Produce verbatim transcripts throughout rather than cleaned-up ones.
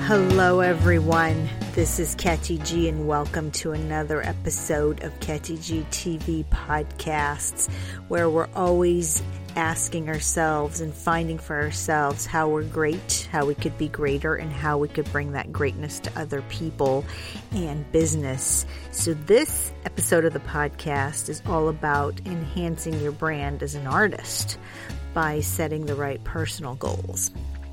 Hello everyone, this is Catty G and welcome to another episode of Catty G T V Podcasts, where we're always asking ourselves and finding for ourselves how we're great, how we could be greater, and how we could bring that greatness to other people and business. So this episode of the podcast is all about enhancing your brand as an artist by setting the right personal goals.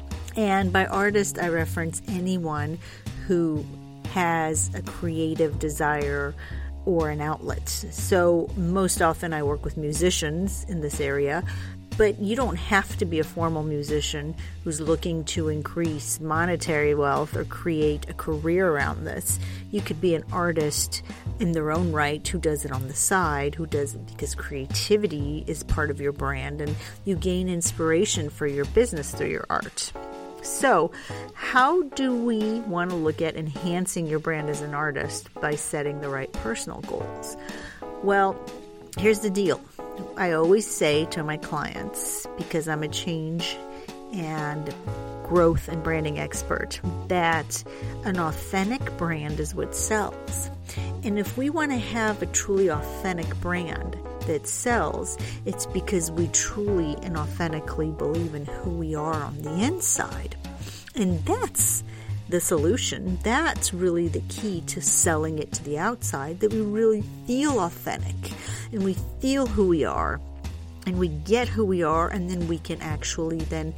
And by artist, I reference anyone who has a creative desire or an outlet. So most often I work with musicians in this area, but you don't have to be a formal musician who's looking to increase monetary wealth or create a career around this. You could be an artist in their own right who does it on the side, who does it because creativity is part of your brand and you gain inspiration for your business through your art. So, how do we want to look at enhancing your brand as an artist by setting the right personal goals? Well, here's the deal. I always say to my clients, because I'm a change and growth and branding expert, that an authentic brand is what sells. And if we want to have a truly authentic brand that sells, it's because we truly and authentically believe in who we are on the inside. And that's the solution. That's really the key to selling it to the outside, that we really feel authentic and we feel who we are and we get who we are, and then we can actually then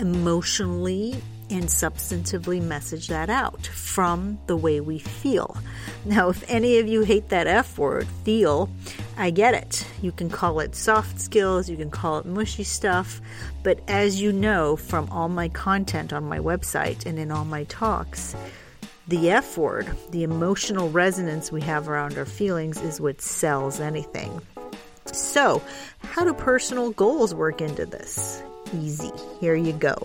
emotionally and substantively message that out from the way we feel. Now, if any of you hate that F word, feel, I get it. You can call it soft skills, you can call it mushy stuff, but as you know from all my content on my website and in all my talks, the F word, the emotional resonance we have around our feelings, is what sells anything. So, how do personal goals work into this? Easy. Here you go.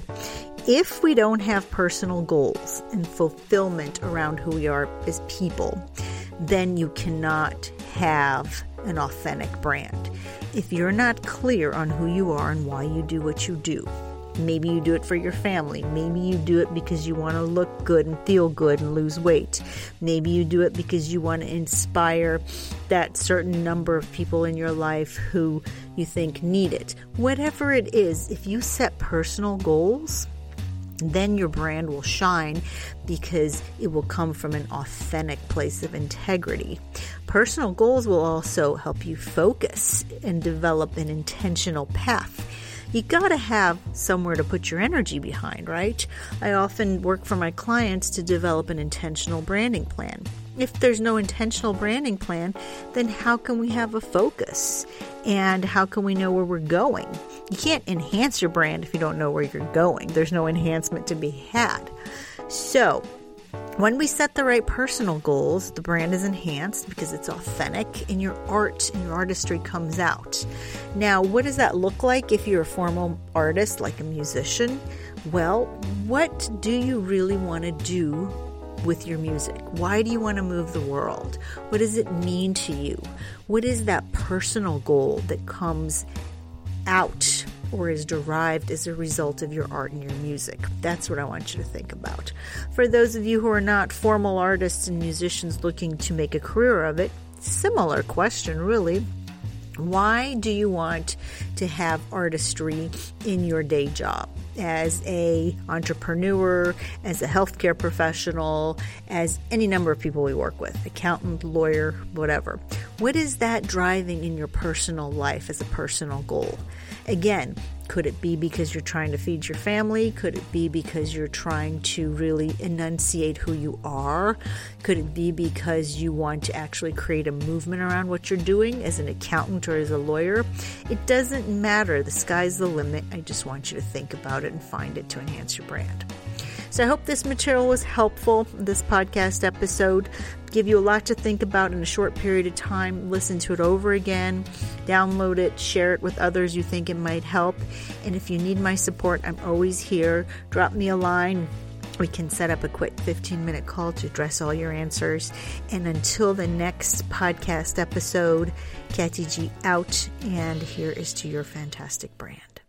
If we don't have personal goals and fulfillment around who we are as people, then you cannot have an authentic brand. If you're not clear on who you are and why you do what you do, maybe you do it for your family. Maybe you do it because you want to look good and feel good and lose weight. Maybe you do it because you want to inspire that certain number of people in your life who you think need it. Whatever it is, if you set personal goals, then your brand will shine because it will come from an authentic place of integrity. Personal goals will also help you focus and develop an intentional path. You got to have somewhere to put your energy behind, right? I often work for my clients to develop an intentional branding plan. If there's no intentional branding plan, then how can we have a focus? And how can we know where we're going? You can't enhance your brand if you don't know where you're going. There's no enhancement to be had. So, when we set the right personal goals, the brand is enhanced because it's authentic and your art and your artistry comes out. Now, what does that look like if you're a formal artist, like a musician? Well, what do you really want to do with your music? Why do you want to move the world? What does it mean to you? What is that personal goal that comes out or is derived as a result of your art and your music? That's what I want you to think about. For those of you who are not formal artists and musicians looking to make a career of it, similar question really. Why do you want to have artistry in your day job? As a entrepreneur, as a healthcare professional, as any number of people we work with, accountant, lawyer, whatever. What is that driving in your personal life as a personal goal? Again, could it be because you're trying to feed your family? Could it be because you're trying to really enunciate who you are? Could it be because you want to actually create a movement around what you're doing as an accountant or as a lawyer? It doesn't matter. The sky's the limit. I just want you to think about it and find it to enhance your brand. So I hope this material was helpful, this podcast episode. Give you a lot to think about in a short period of time. Listen to it over again, download it, share it with others you think it might help. And if you need my support, I'm always here. Drop me a line. We can set up a quick fifteen-minute call to address all your answers. And until the next podcast episode, Catty G out, and here is to your fantastic brand.